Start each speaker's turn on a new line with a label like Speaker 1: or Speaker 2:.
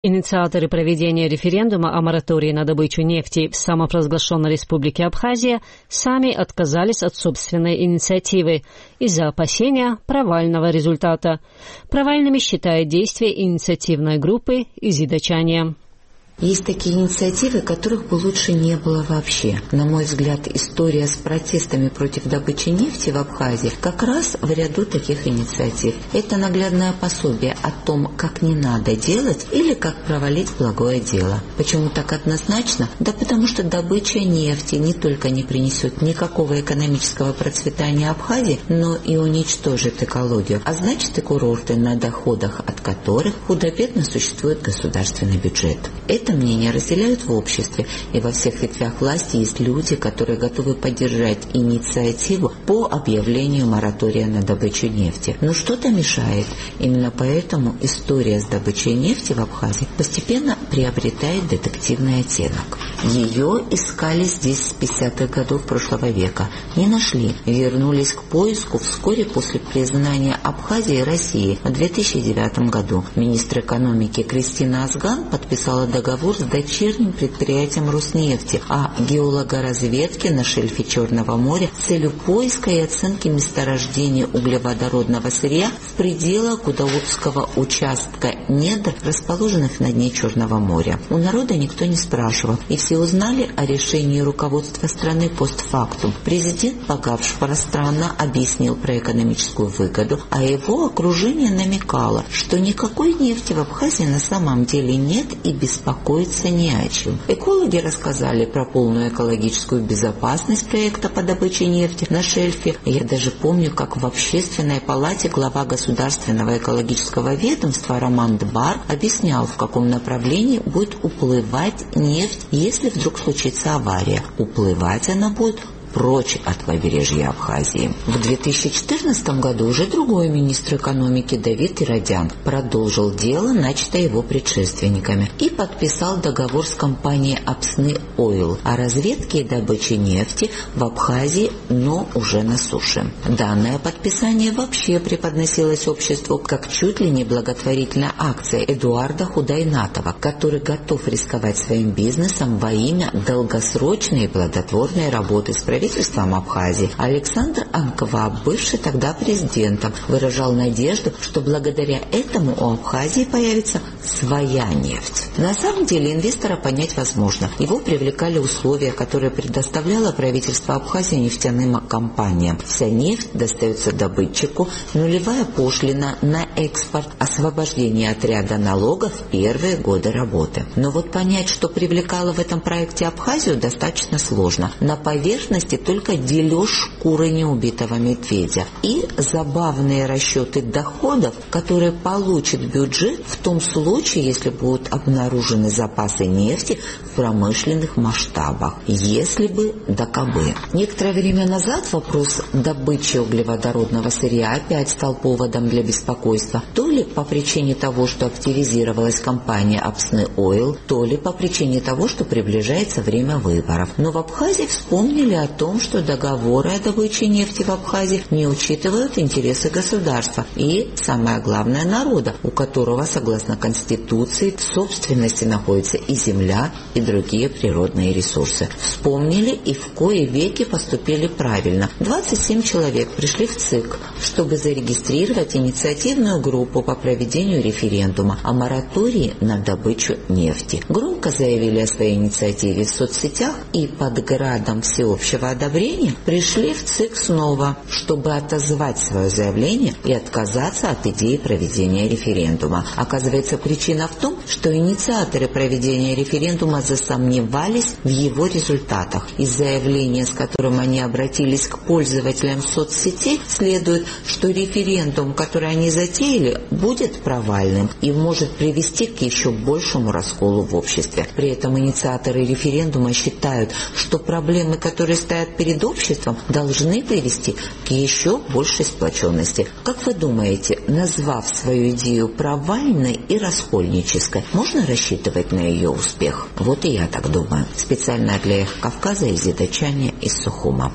Speaker 1: Инициаторы проведения референдума о моратории на добычу нефти в самопровозглашенной республике Абхазия сами отказались от собственной инициативы из-за опасения провального результата. Провальными считают действия инициативной группы «Изидачане».
Speaker 2: Есть такие инициативы, которых бы лучше не было вообще. На мой взгляд, история с протестами против добычи нефти в Абхазии как раз в ряду таких инициатив. Это наглядное пособие о том, как не надо делать или как провалить благое дело. Почему так однозначно? Да потому что добыча нефти не только не принесет никакого экономического процветания Абхазии, но и уничтожит экологию, а значит и курорты, на доходах от которых худо-бедно существует государственный бюджет. Это мнение разделяют в обществе, и во всех ветвях власти есть люди, которые готовы поддержать инициативу по объявлению моратория на добычу нефти. Но что-то мешает. Именно поэтому история с добычей нефти в Абхазии постепенно приобретает детективный оттенок. Ее искали здесь с 50-х годов прошлого века. Не нашли. Вернулись к поиску вскоре после признания Абхазии Россией в 2009 году. Министр экономики Кристина Азган подписала договор с дочерним предприятием Роснефти о геологоразведке на шельфе Черного моря с целью поиска и оценки месторождения углеводородного сырья в пределах Гудаутского участка недр, расположенных на дне Черного моря. У народа никто не спрашивал, и все узнали о решении руководства страны постфактум. Президент погибшего пространно объяснил про экономическую выгоду, а его окружение намекало, что никакой нефти в Абхазии на самом деле нет и беспокоиться не о чем. Экологи рассказали про полную экологическую безопасность проекта по добыче нефти на шельфе. Я даже помню, как в Общественной палате глава Государственного экологического ведомства Роман Дбар объяснял, в каком направлении будет уплывать нефть, если вдруг случится авария. Уплывать она будет прочь от побережья Абхазии. В 2014 году уже другой министр экономики Давид Иродян продолжил дело, начатое его предшественниками, и подписал договор с компанией Апсны Ойл о разведке и добыче нефти в Абхазии, но уже на суше. Данное подписание вообще преподносилось обществу как чуть ли не благотворительная акция Эдуарда Худайнатова, который готов рисковать своим бизнесом во имя долгосрочной и плодотворной работы с правительством Абхазии. Александр Анква, бывший тогда президентом, выражал надежду, что благодаря этому у Абхазии появится своя нефть. На самом деле инвестора понять возможно. Его привлекали условия, которые предоставляло правительство Абхазии нефтяным компаниям. Вся нефть достается добытчику, нулевая пошлина на экспорт, освобождение от ряда налогов в первые годы работы. Но вот понять, что привлекало в этом проекте Абхазию, достаточно сложно. На поверхности только дележ шкуры неубитого медведя и забавные расчеты доходов, которые получит бюджет в том случае, если будут обнаружены запасы нефти в промышленных масштабах. Если бы, да кабы. Некоторое время назад вопрос добычи углеводородного сырья опять стал поводом для беспокойства. То ли по причине того, что активизировалась компания Апсны Ойл, то ли по причине того, что приближается время выборов. Но в Абхазии вспомнили о том, что договоры о добыче нефти в Абхазии не учитывают интересы государства и, самое главное, народа, у которого, согласно Конституции, в собственности находится и земля, и другие природные ресурсы. Вспомнили и в кои веки поступили правильно. 27 человек пришли в ЦИК, чтобы зарегистрировать инициативную группу по проведению референдума о моратории на добычу нефти. Громко заявили о своей инициативе в соцсетях и под градом всеобщего одобрения пришли в ЦИК снова, чтобы отозвать свое заявление и отказаться от идеи проведения референдума. Оказывается, причина в том, что инициаторы проведения референдума засомневались в его результатах. Из заявления, с которым они обратились к пользователям соцсетей, следует, что референдум, который они затеяли, будет провальным и может привести к еще большему расколу в обществе. При этом инициаторы референдума считают, что проблемы, которые стоят перед обществом, должны привести к еще большей сплоченности. Как вы думаете, назвав свою идею провальной и раскольнической, можно рассчитывать на ее успех? Вот и я так думаю. Специально для Эхо Кавказа Изидачане из Сухума.